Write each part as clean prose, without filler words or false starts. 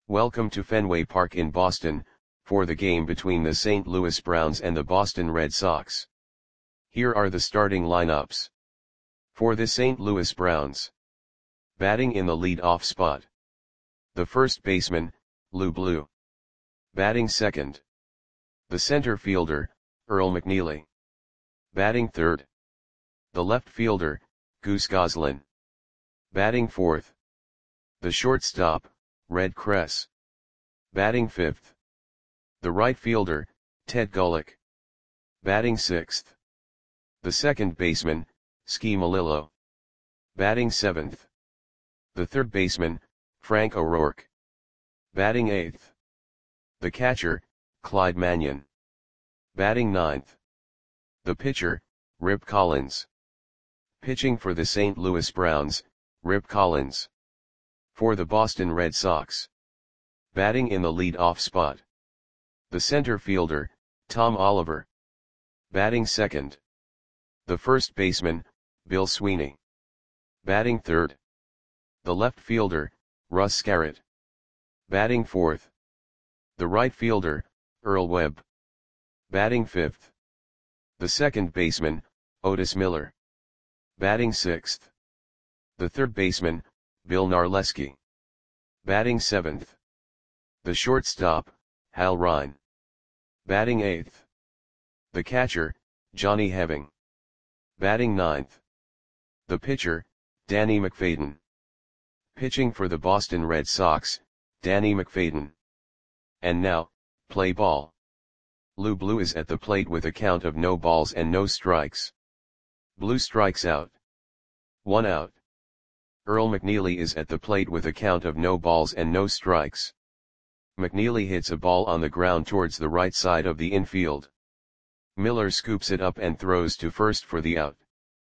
Welcome to Fenway Park in Boston, for the game between the St. Louis Browns and the Boston Red Sox. Here are the starting lineups. For the St. Louis Browns. Batting in the lead-off spot. The first baseman, Lou Blue. Batting second. The center fielder, Earl McNeely. Batting third. The left fielder, Goose Goslin. Batting fourth. The shortstop, Red Kress. Batting fifth. The right fielder, Ted Golick. Batting sixth. The second baseman, Ski Melillo. Batting seventh. The third baseman, Frank O'Rourke. Batting eighth. The catcher, Clyde Mannion. Batting ninth. The pitcher, Rip Collins. Pitching for the St. Louis Browns, Rip Collins. For the Boston Red Sox. Batting in the lead-off spot. The center fielder, Tom Oliver. Batting second. The first baseman, Bill Sweeney. Batting third. The left fielder, Russ Scarrett. Batting fourth. The right fielder, Earl Webb. Batting fifth. The second baseman, Otis Miller. Batting sixth. The third baseman, Bill Narleski. Batting seventh. The shortstop, Hal Ryan. Batting eighth. The catcher, Johnny Heving. Batting ninth. The pitcher, Danny McFadden. Pitching for the Boston Red Sox, Danny McFadden. And now, play ball. Lou Blue is at the plate with a count of no balls and no strikes. Blue strikes out. 1 out. Earl McNeely is at the plate with a count of no balls and no strikes. McNeely hits a ball on the ground towards the right side of the infield. Miller scoops it up and throws to first for the out.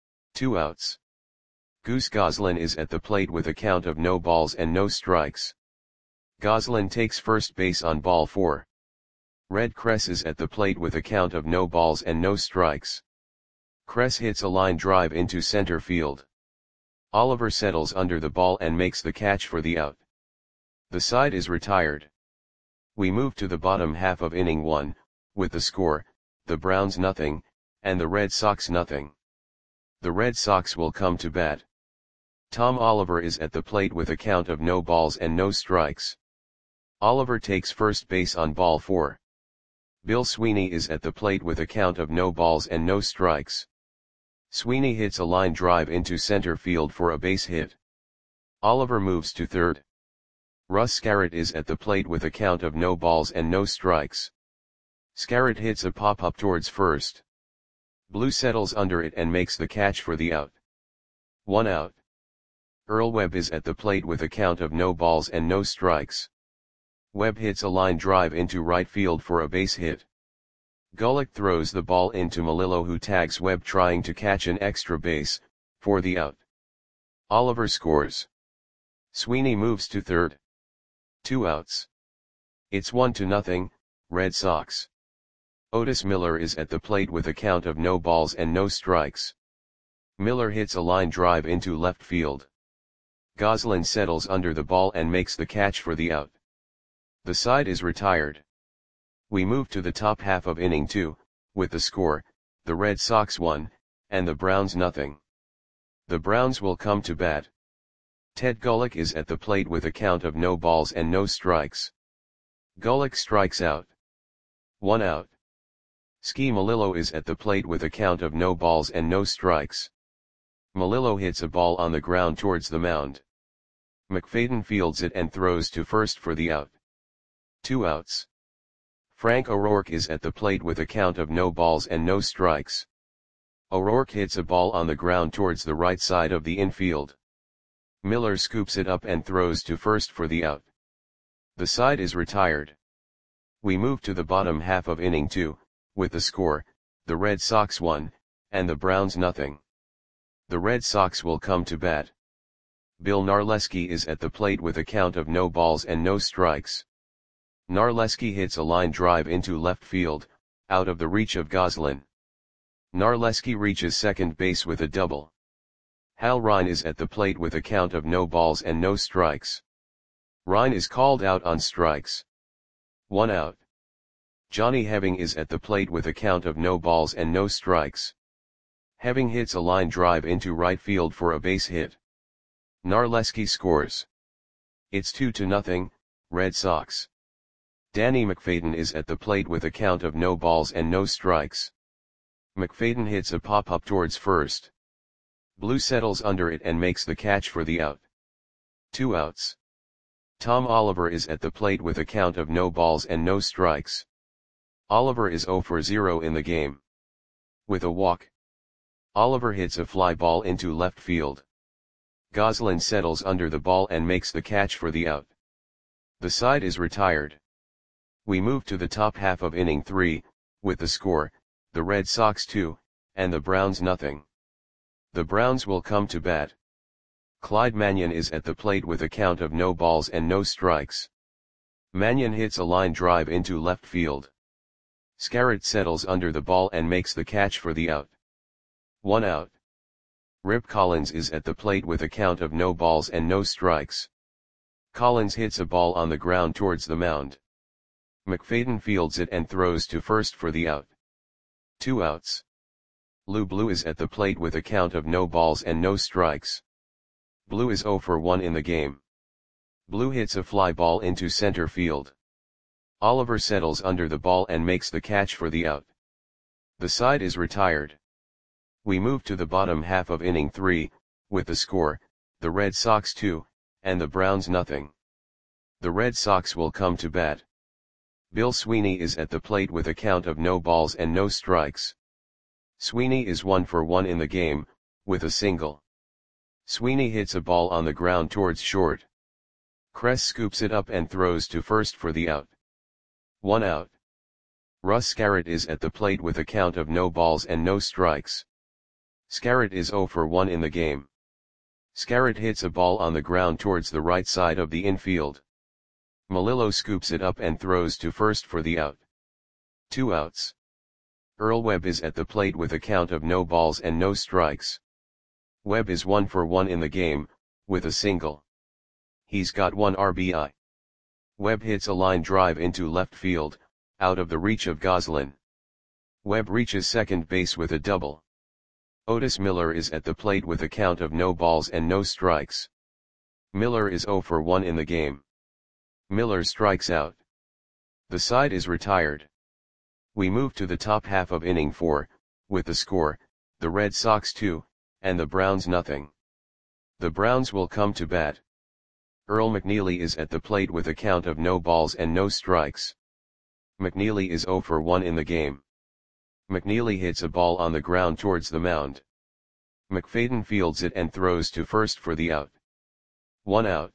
2 outs. Goose Goslin is at the plate with a count of no balls and no strikes. Goslin takes first base on ball 4. Red Kress is at the plate with a count of no balls and no strikes. Kress hits a line drive into center field. Oliver settles under the ball and makes the catch for the out. The side is retired. We move to the bottom half of inning 1, with the score, the Browns nothing, and the Red Sox nothing. The Red Sox will come to bat. Tom Oliver is at the plate with a count of no balls and no strikes. Oliver takes first base on ball 4. Bill Sweeney is at the plate with a count of no balls and no strikes. Sweeney hits a line drive into center field for a base hit. Oliver moves to third. Russ Scarrett is at the plate with a count of no balls and no strikes. Scarrett hits a pop-up towards first. Blue settles under it and makes the catch for the out. 1 out. Earl Webb is at the plate with a count of no balls and no strikes. Webb hits a line drive into right field for a base hit. Golick throws the ball into Melillo, who tags Webb trying to catch an extra base, for the out. Oliver scores. Sweeney moves to third. 2 outs. It's 1-0, Red Sox. Otis Miller is at the plate with a count of no balls and no strikes. Miller hits a line drive into left field. Goslin settles under the ball and makes the catch for the out. The side is retired. We move to the top half of inning 2, with the score, the Red Sox 1, and the Browns nothing. The Browns will come to bat. Ted Golick is at the plate with a count of no balls and no strikes. Golick strikes out. 1 out. Ski Melillo is at the plate with a count of no balls and no strikes. Melillo hits a ball on the ground towards the mound. McFadden fields it and throws to first for the out. 2 outs. Frank O'Rourke is at the plate with a count of no balls and no strikes. O'Rourke hits a ball on the ground towards the right side of the infield. Miller scoops it up and throws to first for the out. The side is retired. We move to the bottom half of inning 2, with the score, the Red Sox 1, and the Browns nothing. The Red Sox will come to bat. Bill Narleski is at the plate with a count of no balls and no strikes. Narleski hits a line drive into left field, out of the reach of Goslin. Narleski reaches second base with a double. Hal Ryan is at the plate with a count of no balls and no strikes. Ryan is called out on strikes. 1 out. Johnny Heving is at the plate with a count of no balls and no strikes. Heving hits a line drive into right field for a base hit. Narleski scores. It's 2-0, Red Sox. Danny McFadden is at the plate with a count of no balls and no strikes. McFadden hits a pop-up towards first. Blue settles under it and makes the catch for the out. 2 outs. Tom Oliver is at the plate with a count of no balls and no strikes. Oliver is 0 for 0 in the game. With a walk, Oliver hits a fly ball into left field. Goslin settles under the ball and makes the catch for the out. The side is retired. We move to the top half of inning 3, with the score, the Red Sox 2, and the Browns nothing. The Browns will come to bat. Clyde Mannion is at the plate with a count of no balls and no strikes. Mannion hits a line drive into left field. Scarrett settles under the ball and makes the catch for the out. 1 out. Rip Collins is at the plate with a count of no balls and no strikes. Collins hits a ball on the ground towards the mound. McFadden fields it and throws to first for the out. 2 outs. Lou Blue is at the plate with a count of no balls and no strikes. Blue is 0 for 1 in the game. Blue hits a fly ball into center field. Oliver settles under the ball and makes the catch for the out. The side is retired. We move to the bottom half of inning 3, with the score, the Red Sox 2, and the Browns nothing. The Red Sox will come to bat. Bill Sweeney is at the plate with a count of no balls and no strikes. Sweeney is 1 for 1 in the game, with a single. Sweeney hits a ball on the ground towards short. Kress scoops it up and throws to first for the out. 1 out. Russ Scarrett is at the plate with a count of no balls and no strikes. Scarrett is 0 for 1 in the game. Scarrett hits a ball on the ground towards the right side of the infield. Melillo scoops it up and throws to first for the out. 2 outs. Earl Webb is at the plate with a count of no balls and no strikes. Webb is 1 for 1 in the game, with a single. He's got 1 RBI. Webb hits a line drive into left field, out of the reach of Goslin. Webb reaches second base with a double. Otis Miller is at the plate with a count of no balls and no strikes. Miller is 0 for 1 in the game. Miller strikes out. The side is retired. We move to the top half of inning 4, with the score, the Red Sox 2, and the Browns nothing. The Browns will come to bat. Earl McNeely is at the plate with a count of no balls and no strikes. McNeely is 0 for 1 in the game. McNeely hits a ball on the ground towards the mound. McFadden fields it and throws to first for the out. 1 out.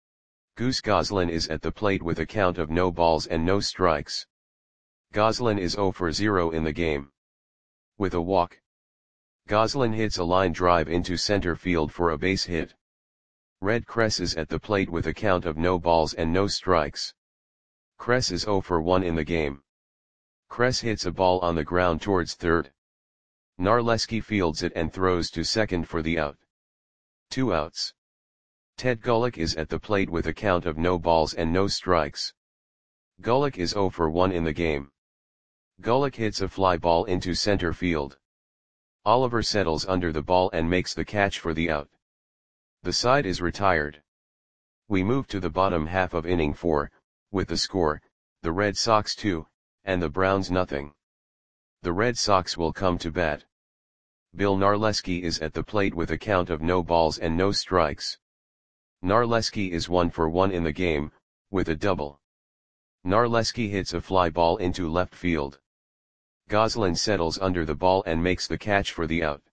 Goose Goslin is at the plate with a count of no balls and no strikes. Goslin is 0 for 0 in the game. With a walk, Goslin hits a line drive into center field for a base hit. Red Kress is at the plate with a count of no balls and no strikes. Kress is 0 for 1 in the game. Kress hits a ball on the ground towards third. Narleski fields it and throws to second for the out. 2 outs. Ted Golick is at the plate with a count of no balls and no strikes. Golick is 0 for 1 in the game. Golick hits a fly ball into center field. Oliver settles under the ball and makes the catch for the out. The side is retired. We move to the bottom half of inning 4, with the score, the Red Sox 2, and the Browns nothing. The Red Sox will come to bat. Bill Narleski is at the plate with a count of no balls and no strikes. Narleski is 1 for 1 in the game, with a double. Narleski hits a fly ball into left field. Goslin settles under the ball and makes the catch for the out.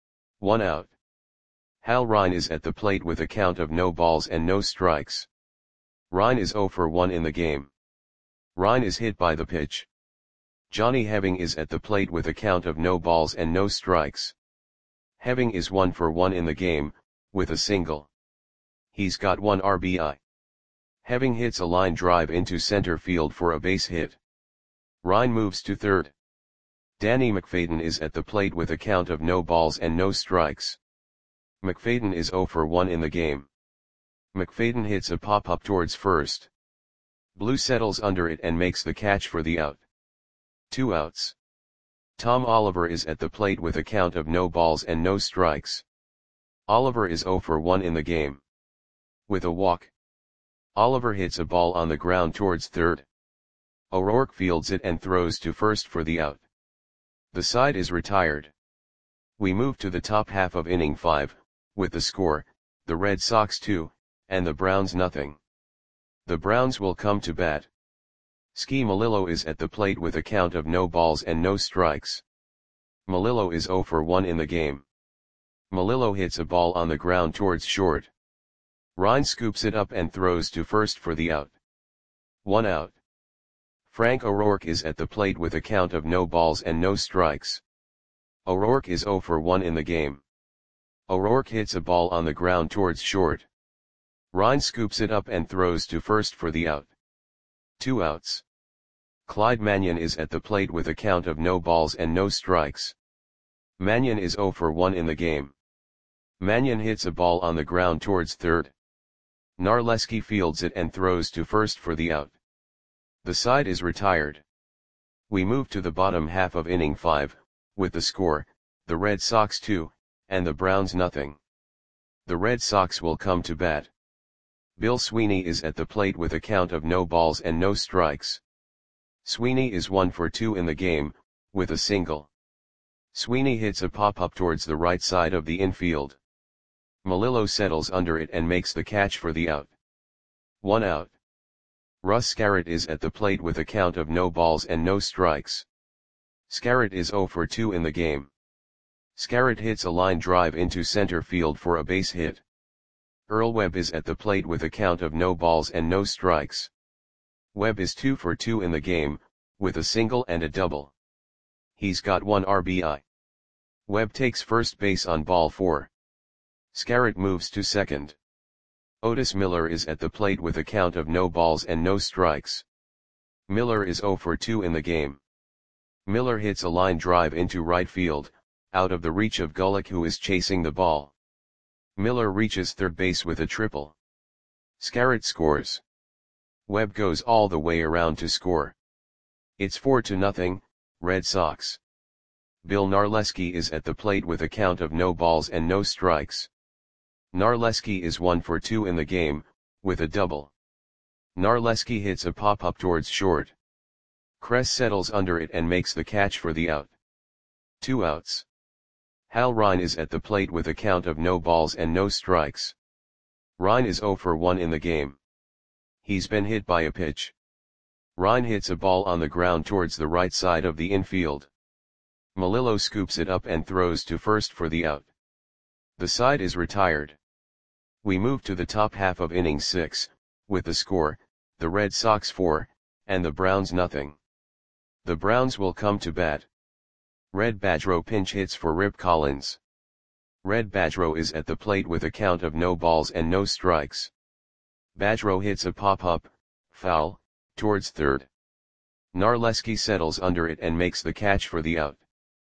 1 out. Hal Rine is at the plate with a count of no balls and no strikes. Rine is 0 for 1 in the game. Rine is hit by the pitch. Johnny Heving is at the plate with a count of no balls and no strikes. Heving is 1 for 1 in the game, with a single. He's got 1 RBI. Heving hits a line drive into center field for a base hit. Rine moves to third. Danny McFadden is at the plate with a count of no balls and no strikes. McFadden is 0 for 1 in the game. McFadden hits a pop-up towards first. Blue settles under it and makes the catch for the out. 2 outs. Tom Oliver is at the plate with a count of no balls and no strikes. Oliver is 0 for 1 in the game. With a walk, Oliver hits a ball on the ground towards third. O'Rourke fields it and throws to first for the out. The side is retired. We move to the top half of inning 5, with the score, the Red Sox 2, and the Browns nothing. The Browns will come to bat. Ski Melillo is at the plate with a count of no balls and no strikes. Melillo is 0 for 1 in the game. Melillo hits a ball on the ground towards short. Ryan scoops it up and throws to first for the out. 1 out. Frank O'Rourke is at the plate with a count of no balls and no strikes. O'Rourke is 0 for 1 in the game. O'Rourke hits a ball on the ground towards short. Ryan scoops it up and throws to first for the out. 2 outs. Clyde Mannion is at the plate with a count of no balls and no strikes. Mannion is 0 for 1 in the game. Mannion hits a ball on the ground towards third. Narleski fields it and throws to first for the out. The side is retired. We move to the bottom half of inning 5, with the score, the Red Sox 2, and the Browns nothing. The Red Sox will come to bat. Bill Sweeney is at the plate with a count of no balls and no strikes. Sweeney is 1 for 2 in the game, with a single. Sweeney hits a pop-up towards the right side of the infield. Melillo settles under it and makes the catch for the out. 1 out. Russ Scarrett is at the plate with a count of no balls and no strikes. Scarrett is 0 for 2 in the game. Scarrett hits a line drive into center field for a base hit. Earl Webb is at the plate with a count of no balls and no strikes. Webb is 2 for 2 in the game, with a single and a double. He's got 1 RBI. Webb takes first base on ball 4. Scarrett moves to second. Otis Miller is at the plate with a count of no balls and no strikes. Miller is 0 for 2 in the game. Miller hits a line drive into right field, out of the reach of Gullick, who is chasing the ball. Miller reaches third base with a triple. Scarrett scores. Webb goes all the way around to score. It's 4-0, Red Sox. Bill Narleski is at the plate with a count of no balls and no strikes. Narleski is 1 for 2 in the game, with a double. Narleski hits a pop-up towards short. Kress settles under it and makes the catch for the out. 2 outs. Hal Rine is at the plate with a count of no balls and no strikes. Rine is 0 for 1 in the game. He's been hit by a pitch. Rine hits a ball on the ground towards the right side of the infield. Melillo scoops it up and throws to first for the out. The side is retired. We move to the top half of inning 6, with the score, the Red Sox 4, and the Browns nothing. The Browns will come to bat. Red Badgerow pinch hits for Rip Collins. Red Badgerow is at the plate with a count of no balls and no strikes. Badgerow hits a pop-up, foul, towards third. Narleski settles under it and makes the catch for the out.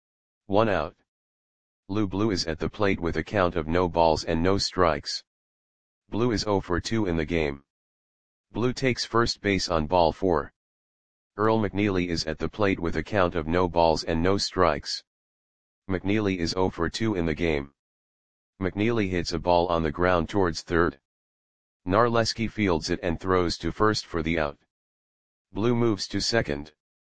1 out. Lou Blue is at the plate with a count of no balls and no strikes. Blue is 0 for 2 in the game. Blue takes first base on ball 4. Earl McNeely is at the plate with a count of no balls and no strikes. McNeely is 0 for 2 in the game. McNeely hits a ball on the ground towards third. Narleski fields it and throws to first for the out. Blue moves to second.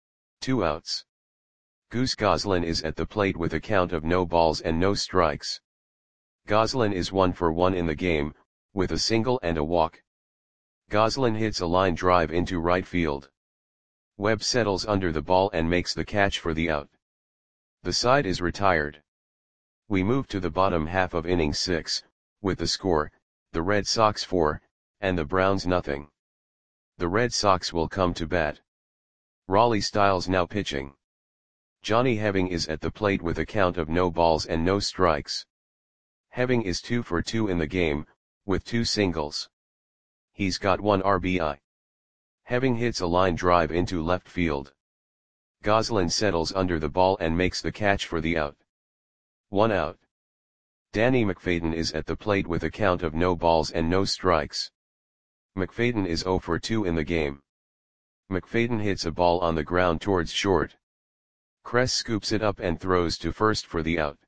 2 outs. Goose Goslin is at the plate with a count of no balls and no strikes. Goslin is 1 for 1 in the game, with a single and a walk. Goslin hits a line drive into right field. Webb settles under the ball and makes the catch for the out. The side is retired. We move to the bottom half of inning 6, with the score, the Red Sox 4, and the Browns nothing. The Red Sox will come to bat. Raleigh Styles now pitching. Johnny Heving is at the plate with a count of no balls and no strikes. Heving is 2 for 2 in the game, with 2 singles. He's got 1 RBI. Heving hits a line drive into left field. Goslin settles under the ball and makes the catch for the out. 1 out. Danny McFadden is at the plate with a count of no balls and no strikes. McFadden is 0 for 2 in the game. McFadden hits a ball on the ground towards short. Kress scoops it up and throws to first for the out.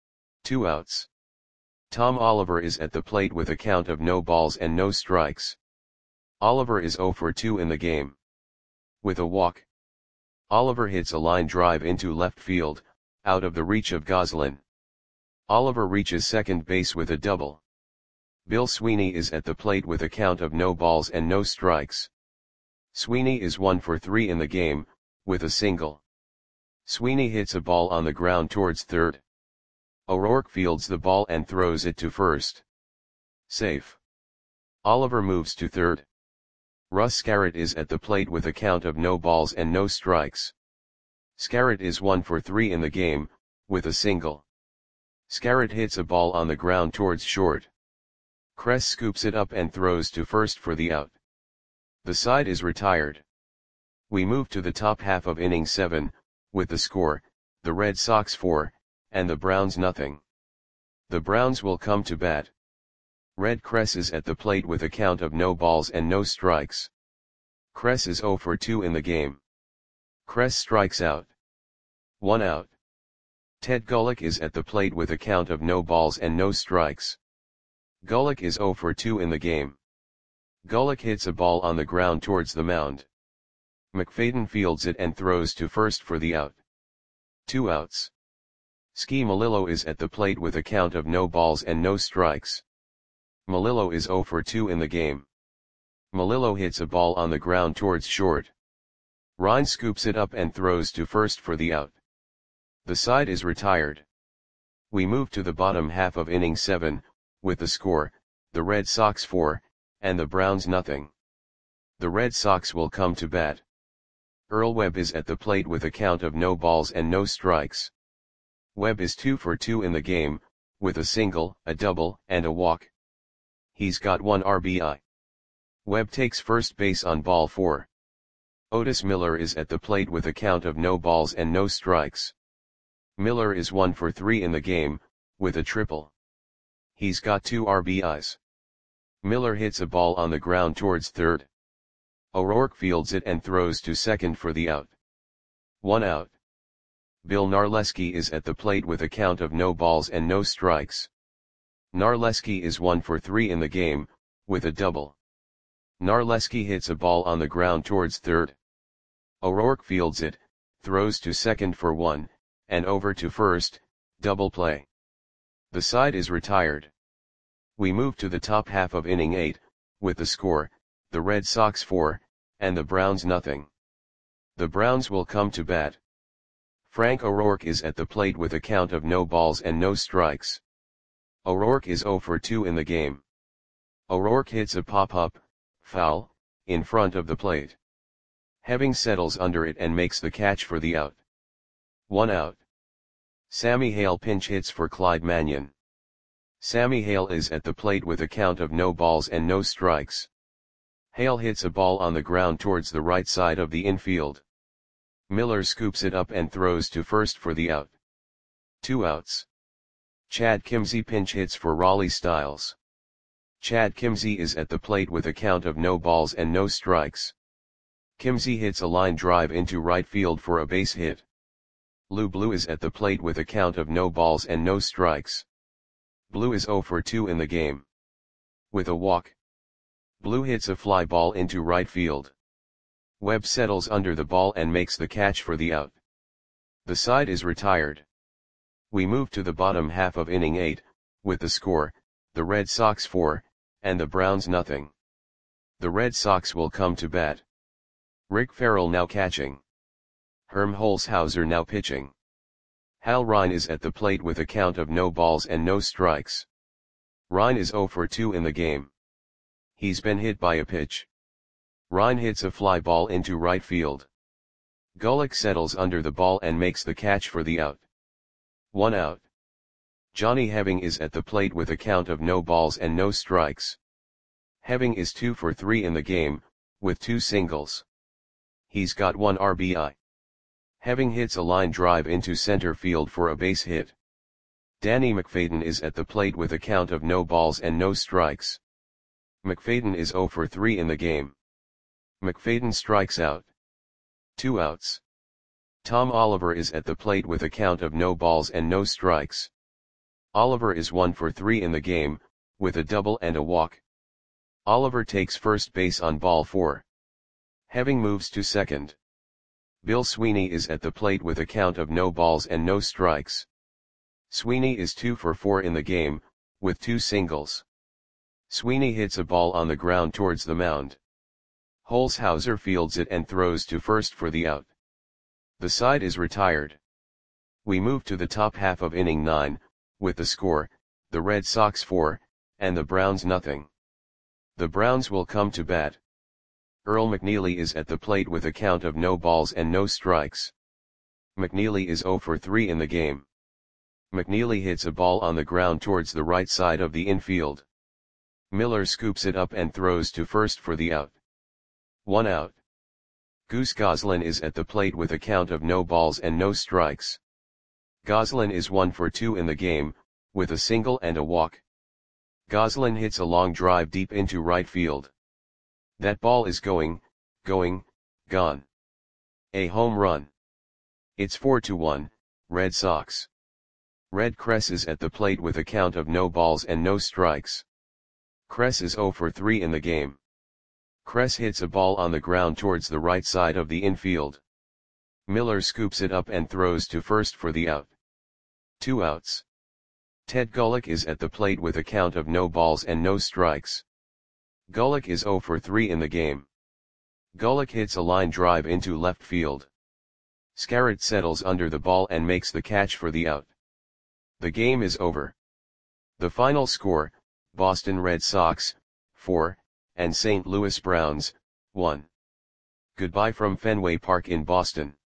2 outs. Tom Oliver is at the plate with a count of no balls and no strikes. Oliver is 0 for 2 in the game. With a walk, Oliver hits a line drive into left field, out of the reach of Goslin. Oliver reaches second base with a double. Bill Sweeney is at the plate with a count of no balls and no strikes. Sweeney is 1 for 3 in the game, with a single. Sweeney hits a ball on the ground towards third. O'Rourke fields the ball and throws it to first. Safe. Oliver moves to third. Russ Scarrett is at the plate with a count of no balls and no strikes. Scarrett is 1 for 3 in the game, with a single. Scarrett hits a ball on the ground towards short. Kress scoops it up and throws to first for the out. The side is retired. We move to the top half of inning 7, with the score, the Red Sox 4, and the Browns nothing. The Browns will come to bat. Red Kress is at the plate with a count of no balls and no strikes. Kress is 0 for 2 in the game. Kress strikes out. 1 out. Ted Gullick is at the plate with a count of no balls and no strikes. Gullick is 0 for 2 in the game. Gullick hits a ball on the ground towards the mound. McFadden fields it and throws to first for the out. 2 outs. Ski Melillo is at the plate with a count of no balls and no strikes. Melillo is 0 for 2 in the game. Melillo hits a ball on the ground towards short. Ryan scoops it up and throws to first for the out. The side is retired. We move to the bottom half of inning 7, with the score, the Red Sox 4, and the Browns nothing. The Red Sox will come to bat. Earl Webb is at the plate with a count of no balls and no strikes. Webb is 2 for 2 in the game, with a single, a double, and a walk. He's got 1 RBI. Webb takes first base on ball 4. Otis Miller is at the plate with a count of no balls and no strikes. Miller is 1 for 3 in the game, with a triple. He's got 2 RBIs. Miller hits a ball on the ground towards third. O'Rourke fields it and throws to second for the out. 1 out. Bill Narleski is at the plate with a count of no balls and no strikes. Narleski is 1 for 3 in the game, with a double. Narleski hits a ball on the ground towards third. O'Rourke fields it, throws to second for 1, and over to first, double play. The side is retired. We move to the top half of inning 8, with the score, the Red Sox 4, and the Browns nothing. The Browns will come to bat. Frank O'Rourke is at the plate with a count of no balls and no strikes. O'Rourke is 0 for 2 in the game. O'Rourke hits a pop-up, foul, in front of the plate. Heving settles under it and makes the catch for the out. 1 out. Sammy Hale pinch hits for Clyde Mannion. Sammy Hale is at the plate with a count of no balls and no strikes. Hale hits a ball on the ground towards the right side of the infield. Miller scoops it up and throws to first for the out. 2 outs. Chad Kimzey pinch hits for Raleigh Styles. Chad Kimzey is at the plate with a count of no balls and no strikes. Kimzey hits a line drive into right field for a base hit. Lou Blue is at the plate with a count of no balls and no strikes. Blue is 0 for 2 in the game. With a walk, Blue hits a fly ball into right field. Webb settles under the ball and makes the catch for the out. The side is retired. We move to the bottom half of inning 8, with the score, the Red Sox 4, and the Browns nothing. The Red Sox will come to bat. Rick Farrell now catching. Herm Holzhauser now pitching. Hal Rine is at the plate with a count of no balls and no strikes. Rine is 0 for 2 in the game. He's been hit by a pitch. Rine hits a fly ball into right field. Gullick settles under the ball and makes the catch for the out. 1 out. Johnny Heving is at the plate with a count of no balls and no strikes. Heving is 2 for 3 in the game, with 2 singles. He's got 1 RBI. Heving hits a line drive into center field for a base hit. Danny McFadden is at the plate with a count of no balls and no strikes. McFadden is 0 for 3 in the game. McFadden strikes out. 2 outs. Tom Oliver is at the plate with a count of no balls and no strikes. Oliver is 1 for 3 in the game, with a double and a walk. Oliver takes first base on ball 4. Having moves to second. Bill Sweeney is at the plate with a count of no balls and no strikes. Sweeney is 2 for 4 in the game, with 2 singles. Sweeney hits a ball on the ground towards the mound. Holzhauser fields it and throws to first for the out. The side is retired. We move to the top half of inning 9, with the score, the Red Sox 4, and the Browns nothing. The Browns will come to bat. Earl McNeely is at the plate with a count of no balls and no strikes. McNeely is 0 for 3 in the game. McNeely hits a ball on the ground towards the right side of the infield. Miller scoops it up and throws to first for the out. 1 out. Goose Goslin is at the plate with a count of no balls and no strikes. Goslin is 1 for 2 in the game, with a single and a walk. Goslin hits a long drive deep into right field. That ball is gone. A home run. It's 4-1, Red Sox. Red Kress is at the plate with a count of no balls and no strikes. Kress is 0 for 3 in the game. Kress hits a ball on the ground towards the right side of the infield. Miller scoops it up and throws to first for the out. 2 outs. Ted Gulick is at the plate with a count of no balls and no strikes. Gulick is 0 for 3 in the game. Gulick hits a line drive into left field. Scarrett settles under the ball and makes the catch for the out. The game is over. The final score, Boston Red Sox, 4, and St. Louis Browns, 1. Goodbye from Fenway Park in Boston.